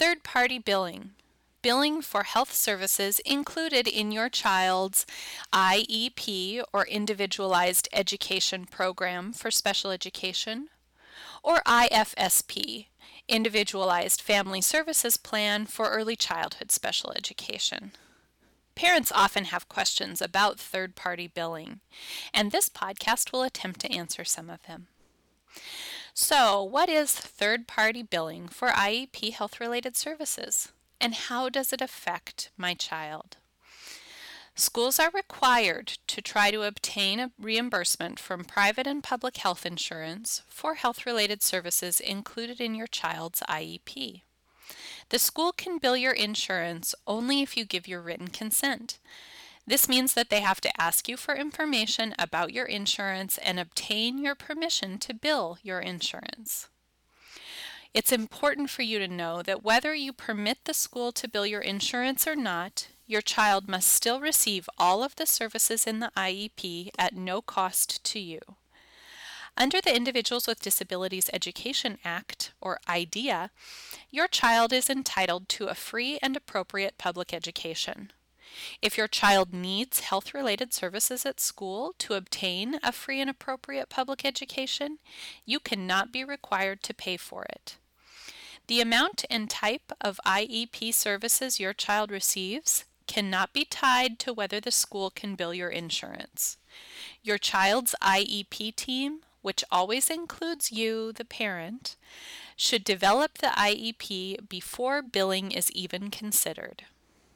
Third-party billing. Billing for health services included in your child's IEP or Individualized Education Program for Special Education, or IFSP, Individualized Family Services Plan for Early Childhood Special Education. Parents often have questions about third-party billing, and this podcast will attempt to answer some of them. So, what is third-party billing for IEP health-related services, and how does it affect my child? Schools are required to try to obtain a reimbursement from private and public health insurance for health-related services included in your child's IEP. The school can bill your insurance only if you give your written consent. This means that they have to ask you for information about your insurance and obtain your permission to bill your insurance. It's important for you to know that whether you permit the school to bill your insurance or not, your child must still receive all of the services in the IEP at no cost to you. Under the Individuals with Disabilities Education Act, or IDEA, your child is entitled to a free and appropriate public education. If your child needs health-related services at school to obtain a free and appropriate public education, you cannot be required to pay for it. The amount and type of IEP services your child receives cannot be tied to whether the school can bill your insurance. Your child's IEP team, which always includes you, the parent, should develop the IEP before billing is even considered.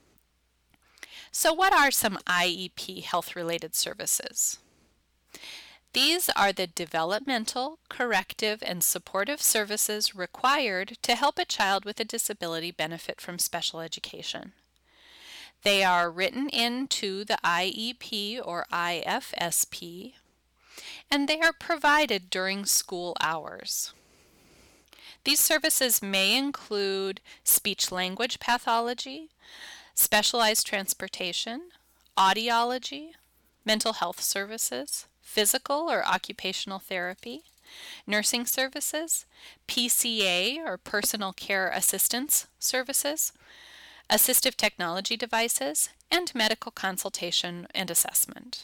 So what are some IEP health-related services? These are the developmental, corrective, and supportive services required to help a child with a disability benefit from special education. They are written into the IEP or IFSP, and they are provided during school hours. These services may include speech-language pathology, specialized transportation, audiology, mental health services, physical or occupational therapy, nursing services, PCA or personal care assistance services, assistive technology devices, and medical consultation and assessment.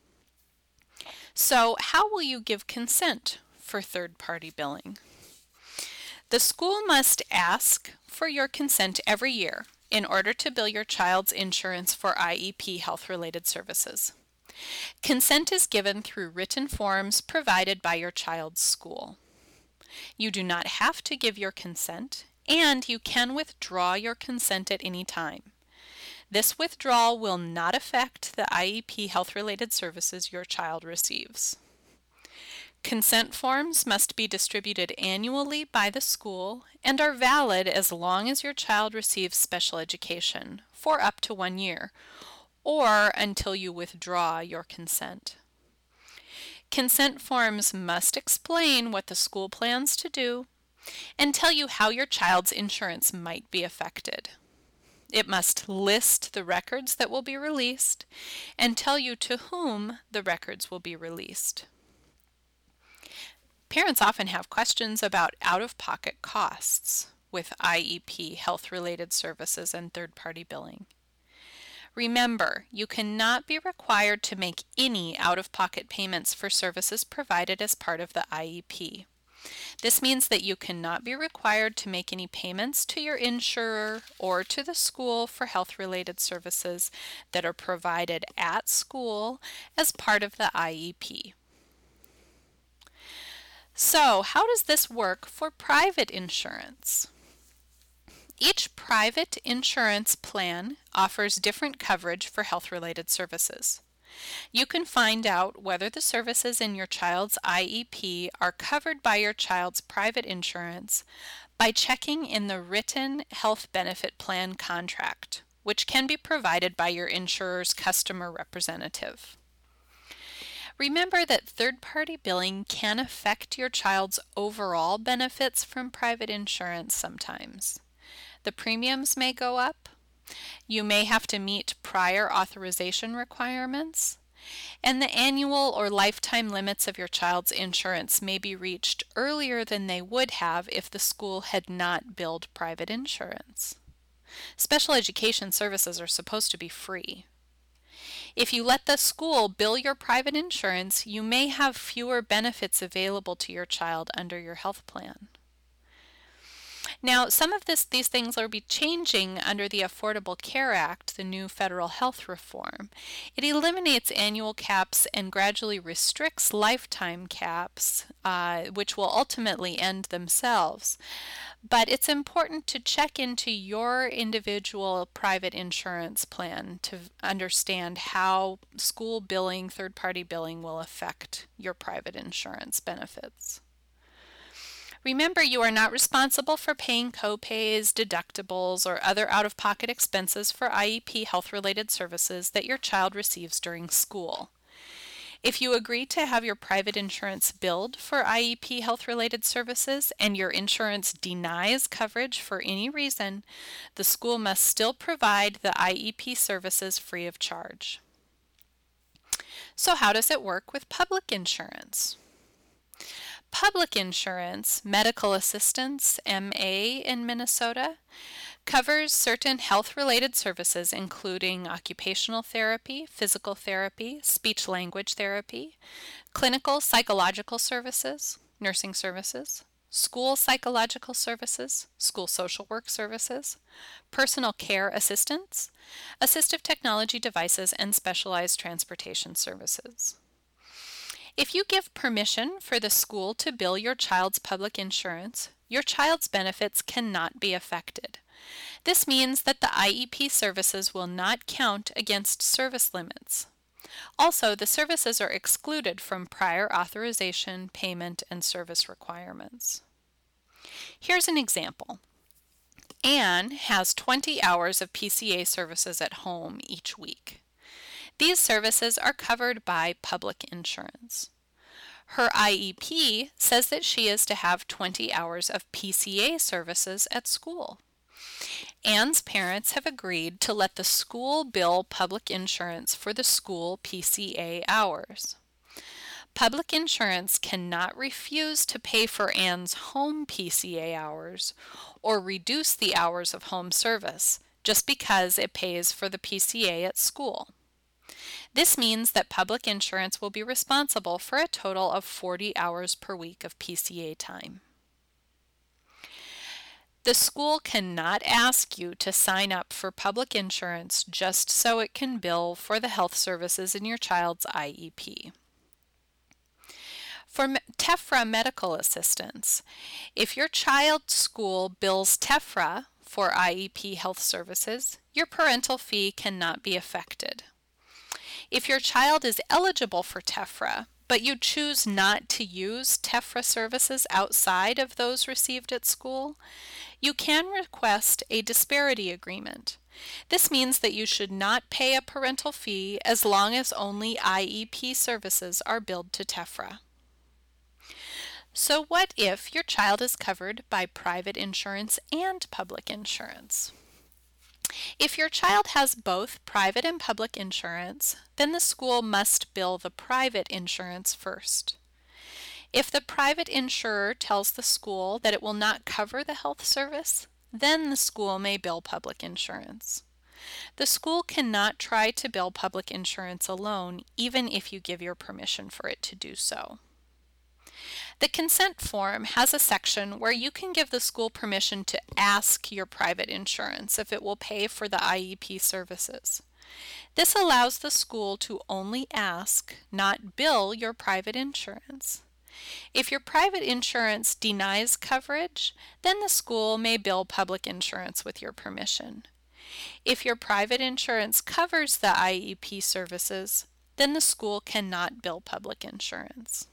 So, how will you give consent for third-party billing? The school must ask for your consent every year in order to bill your child's insurance for IEP health-related services. Consent is given through written forms provided by your child's school. You do not have to give your consent, and you can withdraw your consent at any time. This withdrawal will not affect the IEP health-related services your child receives. Consent forms must be distributed annually by the school and are valid as long as your child receives special education for up to 1 year, or until you withdraw your consent. Consent forms must explain what the school plans to do and tell you how your child's insurance might be affected. It must list the records that will be released and tell you to whom the records will be released. Parents often have questions about out-of-pocket costs with IEP health-related services and third-party billing. Remember, you cannot be required to make any out-of-pocket payments for services provided as part of the IEP. This means that you cannot be required to make any payments to your insurer or to the school for health-related services that are provided at school as part of the IEP. So, how does this work for private insurance? Each private insurance plan offers different coverage for health-related services. You can find out whether the services in your child's IEP are covered by your child's private insurance by checking in the written health benefit plan contract, which can be provided by your insurer's customer representative. Remember that third-party billing can affect your child's overall benefits from private insurance sometimes. The premiums may go up. You may have to meet prior authorization requirements, And the annual or lifetime limits of your child's insurance may be reached earlier than they would have if the school had not billed private insurance. Special education services are supposed to be free. If you let the school bill your private insurance, you may have fewer benefits available to your child under your health plan. Now, some of these things will be changing under the Affordable Care Act, the new federal health reform. It eliminates annual caps and gradually restricts lifetime caps, which will ultimately end themselves. But it's important to check into your individual private insurance plan to understand how school billing, third-party billing will affect your private insurance benefits. Remember, you are not responsible for paying co-pays, deductibles, or other out-of-pocket expenses for IEP health-related services that your child receives during school. If you agree to have your private insurance billed for IEP health-related services and your insurance denies coverage for any reason, the school must still provide the IEP services free of charge. So how does it work with public insurance? Public insurance, medical assistance, MA in Minnesota, covers certain health-related services including occupational therapy, physical therapy, speech-language therapy, clinical psychological services, nursing services, school psychological services, school social work services, personal care assistance, assistive technology devices, and specialized transportation services. If you give permission for the school to bill your child's public insurance, your child's benefits cannot be affected. This means that the IEP services will not count against service limits. Also, the services are excluded from prior authorization, payment, and service requirements. Here's an example. Anne has 20 hours of PCA services at home each week. These services are covered by public insurance. Her IEP says that she is to have 20 hours of PCA services at school. Anne's parents have agreed to let the school bill public insurance for the school PCA hours. Public insurance cannot refuse to pay for Anne's home PCA hours or reduce the hours of home service just because it pays for the PCA at school. This means that public insurance will be responsible for a total of 40 hours per week of PCA time. The school cannot ask you to sign up for public insurance just so it can bill for the health services in your child's IEP. For TEFRA medical assistance, if your child's school bills TEFRA for IEP health services, your parental fee cannot be affected. If your child is eligible for TEFRA, but you choose not to use TEFRA services outside of those received at school, you can request a disparity agreement. This means that you should not pay a parental fee as long as only IEP services are billed to TEFRA. So what if your child is covered by private insurance and public insurance? If your child has both private and public insurance, then the school must bill the private insurance first. If the private insurer tells the school that it will not cover the health service, then the school may bill public insurance. The school cannot try to bill public insurance alone, even if you give your permission for it to do so. The consent form has a section where you can give the school permission to ask your private insurance if it will pay for the IEP services. This allows the school to only ask, not bill your private insurance. If your private insurance denies coverage, then the school may bill public insurance with your permission. If your private insurance covers the IEP services, then the school cannot bill public insurance.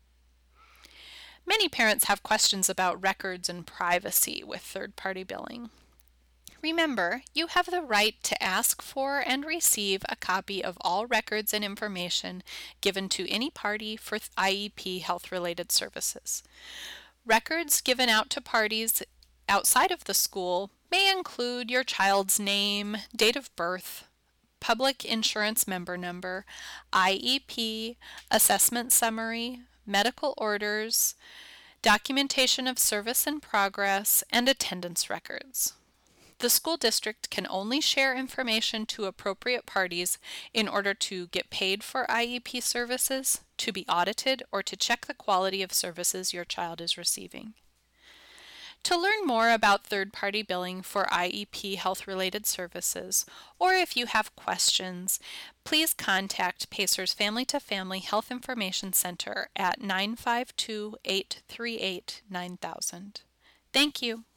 Many parents have questions about records and privacy with third-party billing. Remember, you have the right to ask for and receive a copy of all records and information given to any party for IEP health-related services. Records given out to parties outside of the school may include your child's name, date of birth, public insurance member number, IEP, assessment summary, medical orders, documentation of service in progress, and attendance records. The school district can only share information to appropriate parties in order to get paid for IEP services, to be audited, or to check the quality of services your child is receiving. To learn more about third-party billing for IEP health-related services, or if you have questions, please contact Pacer's Family to Family Health Information Center at 952-838-9000. Thank you.